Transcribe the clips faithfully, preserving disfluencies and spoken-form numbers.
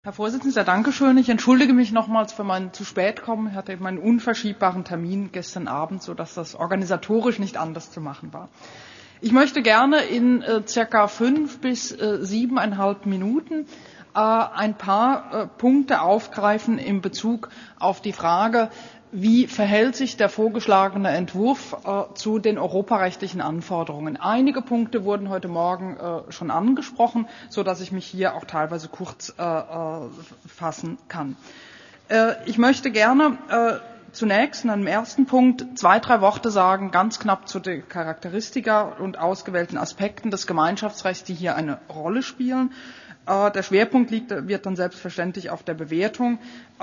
Herr Vorsitzender, danke schön. Ich entschuldige mich nochmals für mein zu spät kommen. Ich hatte eben einen unverschiebbaren Termin gestern Abend, sodass das organisatorisch nicht anders zu machen war. Ich möchte gerne in äh, circa fünf bis äh, siebeneinhalb Minuten äh, ein paar äh, Punkte aufgreifen in Bezug auf die Frage, wie verhält sich der vorgeschlagene Entwurf äh, zu den europarechtlichen Anforderungen? Einige Punkte wurden heute Morgen äh, schon angesprochen, sodass ich mich hier auch teilweise kurz äh, äh, fassen kann. Äh, ich möchte gerne äh, zunächst in einem ersten Punkt zwei, drei Worte sagen, ganz knapp zu den Charakteristika und ausgewählten Aspekten des Gemeinschaftsrechts, die hier eine Rolle spielen. Der Schwerpunkt liegt, wird dann selbstverständlich auf der Bewertung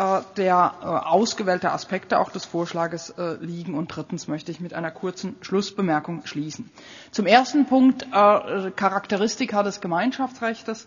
der ausgewählten Aspekte auch des Vorschlages liegen. Und drittens möchte ich mit einer kurzen Schlussbemerkung schließen. Zum ersten Punkt Charakteristika des Gemeinschaftsrechts.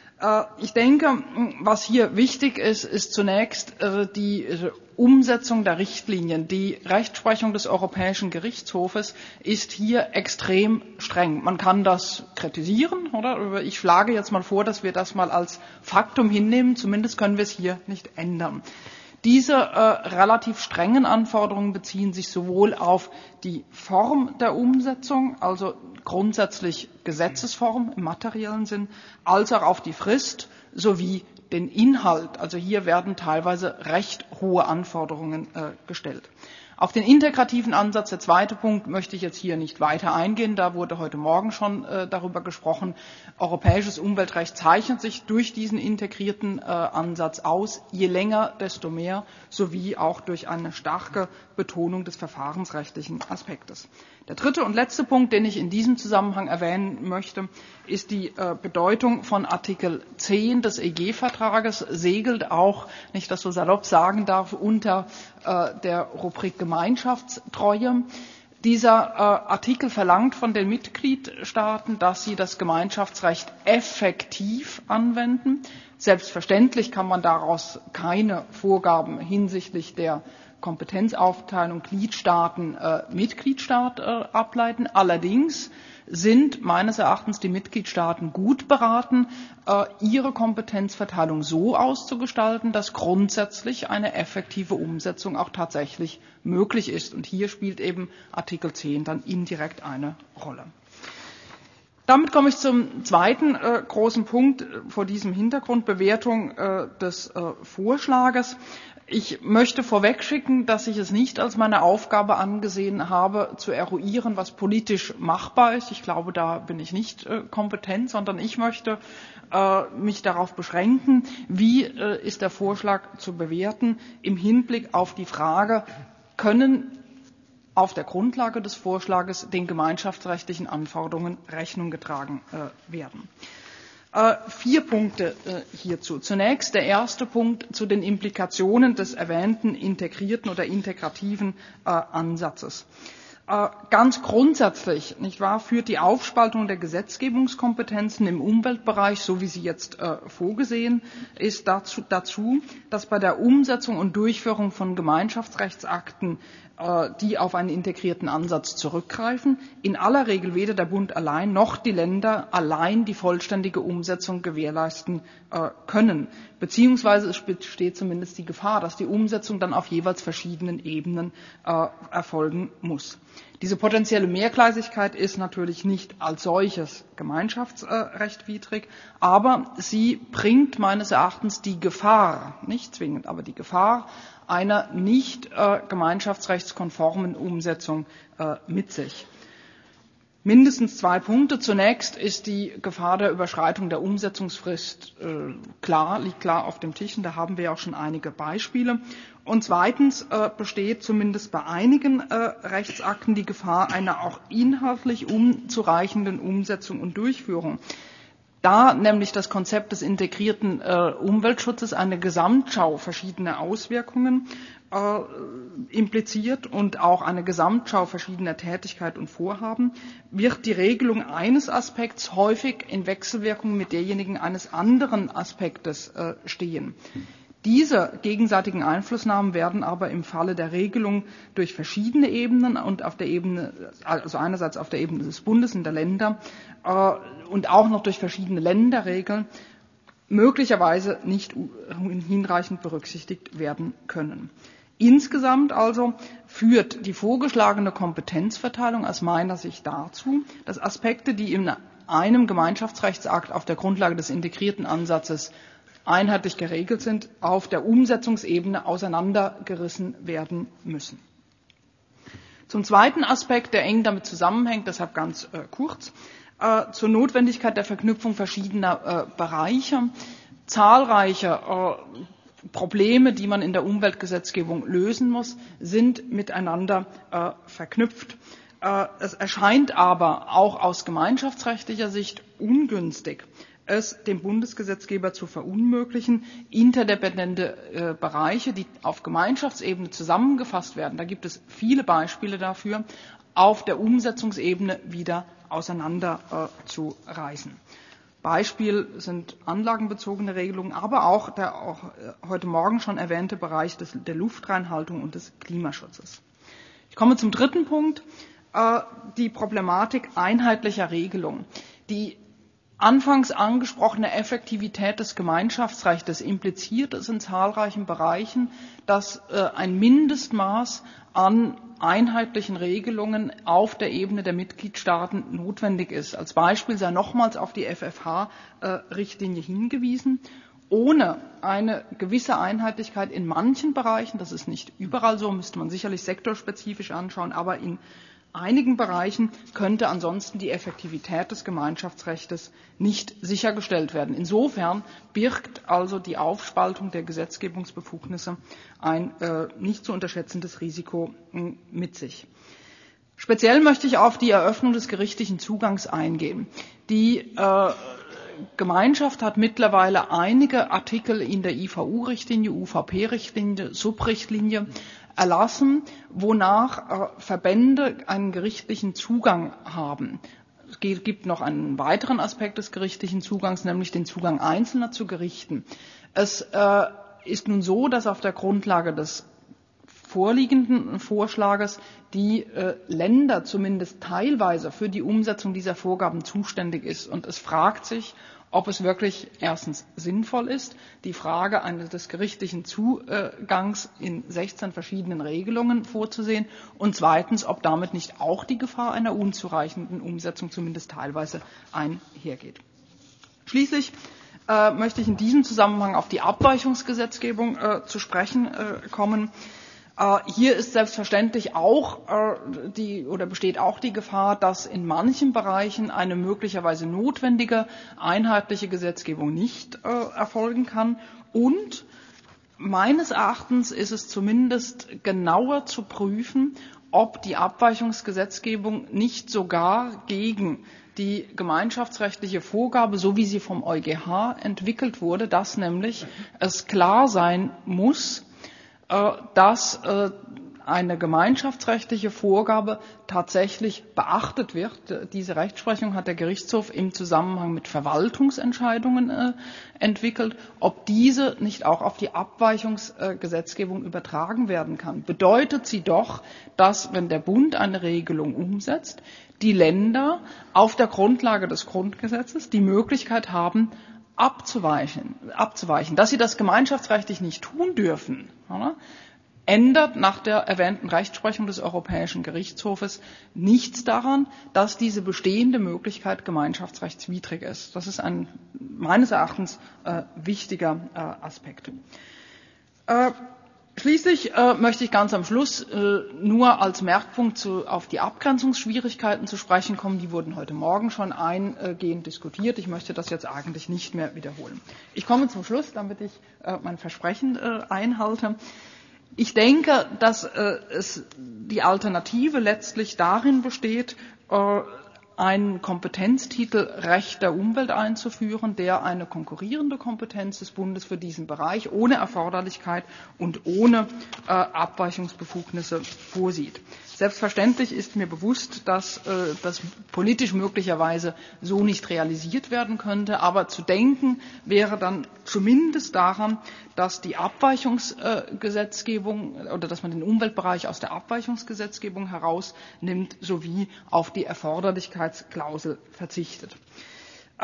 Ich denke, was hier wichtig ist, ist zunächst die Umsetzung der Richtlinien. Die Rechtsprechung des Europäischen Gerichtshofes ist hier extrem streng. Man kann das kritisieren, oder? Ich schlage jetzt mal vor, dass wir das mal als Faktum hinnehmen. Zumindest können wir es hier nicht ändern. Diese äh, relativ strengen Anforderungen beziehen sich sowohl auf die Form der Umsetzung, also grundsätzlich Gesetzesform im materiellen Sinn, als auch auf die Frist sowie den Inhalt. Also hier werden teilweise recht hohe Anforderungen äh, gestellt. Auf den integrativen Ansatz, der zweite Punkt, möchte ich jetzt hier nicht weiter eingehen. Da wurde heute Morgen schon äh, darüber gesprochen. Europäisches Umweltrecht zeichnet sich durch diesen integrierten äh, Ansatz aus, je länger, desto mehr, sowie auch durch eine starke Betonung des verfahrensrechtlichen Aspektes. Der dritte und letzte Punkt, den ich in diesem Zusammenhang erwähnen möchte, ist die äh, Bedeutung von Artikel zehn des E G-Vertrages, segelt auch, wenn ich das so salopp sagen darf, unter äh, der Rubrik Gemeinschaftstreue. Dieser äh, Artikel verlangt von den Mitgliedstaaten, dass sie das Gemeinschaftsrecht effektiv anwenden. Selbstverständlich kann man daraus keine Vorgaben hinsichtlich der Kompetenzaufteilung Gliedstaaten äh, Mitgliedstaat äh, ableiten. Allerdings sind meines Erachtens die Mitgliedstaaten gut beraten, äh, ihre Kompetenzverteilung so auszugestalten, dass grundsätzlich eine effektive Umsetzung auch tatsächlich möglich ist. Und hier spielt eben Artikel zehn dann indirekt eine Rolle. Damit komme ich zum zweiten äh, großen Punkt vor diesem Hintergrund, Bewertung äh, des äh, Vorschlages. Ich möchte vorwegschicken, dass ich es nicht als meine Aufgabe angesehen habe, zu eruieren, was politisch machbar ist. Ich glaube, da bin ich nicht äh, kompetent, sondern ich möchte äh, mich darauf beschränken, wie äh, ist der Vorschlag zu bewerten im Hinblick auf die Frage, können auf der Grundlage des Vorschlages den gemeinschaftsrechtlichen Anforderungen Rechnung getragen äh, werden. Äh, vier Punkte äh, hierzu. Zunächst der erste Punkt zu den Implikationen des erwähnten integrierten oder integrativen äh, Ansatzes. Äh, ganz grundsätzlich, nicht wahr, führt die Aufspaltung der Gesetzgebungskompetenzen im Umweltbereich, so wie sie jetzt äh, vorgesehen ist, dazu, dazu, dass bei der Umsetzung und Durchführung von Gemeinschaftsrechtsakten, die auf einen integrierten Ansatz zurückgreifen, in aller Regel weder der Bund allein noch die Länder allein die vollständige Umsetzung gewährleisten äh, können. Beziehungsweise es besteht zumindest die Gefahr, dass die Umsetzung dann auf jeweils verschiedenen Ebenen äh, erfolgen muss. Diese potenzielle Mehrgleisigkeit ist natürlich nicht als solches gemeinschaftsrechtwidrig, aber sie bringt meines Erachtens die Gefahr, nicht zwingend, aber die Gefahr einer nicht äh, gemeinschaftsrechtskonformen Umsetzung äh, mit sich. Mindestens zwei Punkte. Zunächst ist die Gefahr der Überschreitung der Umsetzungsfrist äh, klar, liegt klar auf dem Tisch, und da haben wir ja auch schon einige Beispiele. Und zweitens äh, besteht zumindest bei einigen äh, Rechtsakten die Gefahr einer auch inhaltlich unzureichenden Umsetzung und Durchführung. Da nämlich das Konzept des integrierten äh, Umweltschutzes eine Gesamtschau verschiedener Auswirkungen äh, impliziert und auch eine Gesamtschau verschiedener Tätigkeit und Vorhaben, wird die Regelung eines Aspekts häufig in Wechselwirkung mit derjenigen eines anderen Aspektes äh, stehen. Diese gegenseitigen Einflussnahmen werden aber im Falle der Regelung durch verschiedene Ebenen und auf der Ebene, also einerseits auf der Ebene des Bundes und der Länder äh, und auch noch durch verschiedene Länderregeln möglicherweise nicht hinreichend berücksichtigt werden können. Insgesamt also führt die vorgeschlagene Kompetenzverteilung aus meiner Sicht dazu, dass Aspekte, die in einem Gemeinschaftsrechtsakt auf der Grundlage des integrierten Ansatzes einheitlich geregelt sind, auf der Umsetzungsebene auseinandergerissen werden müssen. Zum zweiten Aspekt, der eng damit zusammenhängt, deshalb ganz äh, kurz, äh, zur Notwendigkeit der Verknüpfung verschiedener äh, Bereiche. Zahlreiche äh, Probleme, die man in der Umweltgesetzgebung lösen muss, sind miteinander äh, verknüpft. Äh, es erscheint aber auch aus gemeinschaftsrechtlicher Sicht ungünstig, es dem Bundesgesetzgeber zu verunmöglichen, interdependente äh, Bereiche, die auf Gemeinschaftsebene zusammengefasst werden, da gibt es viele Beispiele dafür, auf der Umsetzungsebene wieder auseinander äh, zu reißen. Beispiel sind anlagenbezogene Regelungen, aber auch der auch äh, heute Morgen schon erwähnte Bereich des, der Luftreinhaltung und des Klimaschutzes. Ich komme zum dritten Punkt, äh, die Problematik einheitlicher Regelung. Die anfangs angesprochene Effektivität des Gemeinschaftsrechts impliziert es in zahlreichen Bereichen, dass äh, ein Mindestmaß an einheitlichen Regelungen auf der Ebene der Mitgliedstaaten notwendig ist. Als Beispiel sei nochmals auf die F F H-Richtlinie äh, hingewiesen. Ohne eine gewisse Einheitlichkeit in manchen Bereichen, das ist nicht überall so, müsste man sicherlich sektorspezifisch anschauen, aber in einigen Bereichen könnte ansonsten die Effektivität des Gemeinschaftsrechts nicht sichergestellt werden. Insofern birgt also die Aufspaltung der Gesetzgebungsbefugnisse ein äh, nicht zu unterschätzendes Risiko äh, mit sich. Speziell möchte ich auf die Eröffnung des gerichtlichen Zugangs eingehen. Die äh, Gemeinschaft hat mittlerweile einige Artikel in der I V U-Richtlinie, U V P-Richtlinie, Subrichtlinie erlassen, wonach äh, Verbände einen gerichtlichen Zugang haben. Es gibt noch einen weiteren Aspekt des gerichtlichen Zugangs, nämlich den Zugang Einzelner zu Gerichten. Es äh, ist nun so, dass auf der Grundlage des vorliegenden Vorschlages die äh, Länder zumindest teilweise für die Umsetzung dieser Vorgaben zuständig ist. Und es fragt sich, ob es wirklich erstens sinnvoll ist, die Frage eines des gerichtlichen Zugangs in sechzehn verschiedenen Regelungen vorzusehen und zweitens, ob damit nicht auch die Gefahr einer unzureichenden Umsetzung zumindest teilweise einhergeht. Schließlich äh, möchte ich in diesem Zusammenhang auf die Abweichungsgesetzgebung äh, zu sprechen äh, kommen. Hier ist selbstverständlich auch die oder besteht auch die Gefahr, dass in manchen Bereichen eine möglicherweise notwendige einheitliche Gesetzgebung nicht erfolgen kann. Und meines Erachtens ist es zumindest genauer zu prüfen, ob die Abweichungsgesetzgebung nicht sogar gegen die gemeinschaftsrechtliche Vorgabe, so wie sie vom EuGH entwickelt wurde, dass nämlich es klar sein muss, dass eine gemeinschaftsrechtliche Vorgabe tatsächlich beachtet wird. Diese Rechtsprechung hat der Gerichtshof im Zusammenhang mit Verwaltungsentscheidungen entwickelt. Ob diese nicht auch auf die Abweichungsgesetzgebung übertragen werden kann, bedeutet sie doch, dass, wenn der Bund eine Regelung umsetzt, die Länder auf der Grundlage des Grundgesetzes die Möglichkeit haben, abzuweichen, abzuweichen. Dass sie das gemeinschaftsrechtlich nicht tun dürfen, oder, ändert nach der erwähnten Rechtsprechung des Europäischen Gerichtshofes nichts daran, dass diese bestehende Möglichkeit gemeinschaftsrechtswidrig ist. Das ist ein meines Erachtens äh, wichtiger äh, Aspekt. Äh, Schließlich äh, möchte ich ganz am Schluss äh, nur als Merkpunkt zu, auf die Abgrenzungsschwierigkeiten zu sprechen kommen. Die wurden heute Morgen schon eingehend diskutiert. Ich möchte das jetzt eigentlich nicht mehr wiederholen. Ich komme zum Schluss, damit ich äh, mein Versprechen äh, einhalte. Ich denke, dass äh, es die Alternative letztlich darin besteht, äh, einen Kompetenztitel Recht der Umwelt einzuführen, der eine konkurrierende Kompetenz des Bundes für diesen Bereich ohne Erforderlichkeit und ohne äh, Abweichungsbefugnisse vorsieht. Selbstverständlich ist mir bewusst, dass äh, das politisch möglicherweise so nicht realisiert werden könnte, aber zu denken wäre dann zumindest daran, dass die Abweichungsgesetzgebung äh, oder dass man den Umweltbereich aus der Abweichungsgesetzgebung herausnimmt sowie auf die Erforderlichkeitsklausel verzichtet. Äh,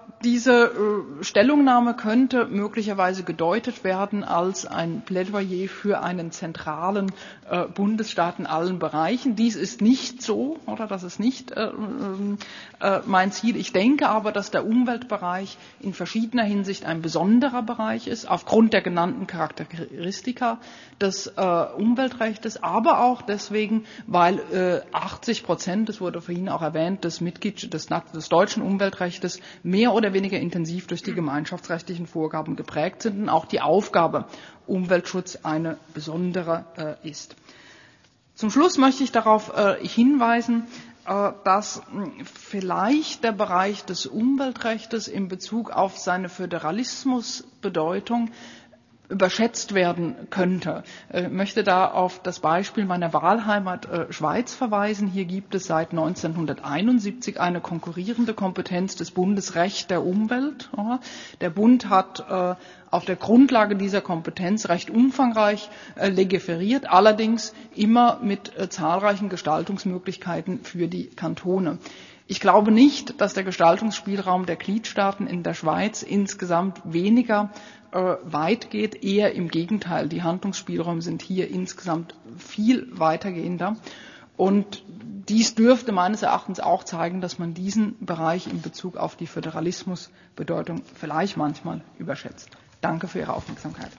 diese äh, Stellungnahme könnte möglicherweise gedeutet werden als ein Plädoyer für einen zentralen äh, Bundesstaat in allen Bereichen. Dies ist nicht so, oder das ist nicht äh, äh, mein Ziel. Ich denke aber, dass der Umweltbereich in verschiedener Hinsicht ein besonderer Bereich ist, aufgrund der genannten Charakteristika des äh, Umweltrechtes, aber auch deswegen, weil äh, achtzig Prozent, das wurde vorhin auch erwähnt, des Mitglied des, des deutschen Umweltrechtes mehr oder weniger intensiv durch die gemeinschaftsrechtlichen Vorgaben geprägt sind und auch die Aufgabe Umweltschutz eine besondere äh, ist. Zum Schluss möchte ich darauf äh, hinweisen, äh, dass mh, vielleicht der Bereich des Umweltrechtes in Bezug auf seine Föderalismusbedeutung überschätzt werden könnte. Ich möchte da auf das Beispiel meiner Wahlheimat äh, Schweiz verweisen. Hier gibt es seit neunzehnhunderteinundsiebzig eine konkurrierende Kompetenz des Bundes Recht der Umwelt. Ja. Der Bund hat äh, auf der Grundlage dieser Kompetenz recht umfangreich äh, legiferiert, allerdings immer mit äh, zahlreichen Gestaltungsmöglichkeiten für die Kantone. Ich glaube nicht, dass der Gestaltungsspielraum der Gliedstaaten in der Schweiz insgesamt weniger äh, weit geht, eher im Gegenteil. Die Handlungsspielräume sind hier insgesamt viel weitergehender. Und dies dürfte meines Erachtens auch zeigen, dass man diesen Bereich in Bezug auf die Föderalismusbedeutung vielleicht manchmal überschätzt. Danke für Ihre Aufmerksamkeit.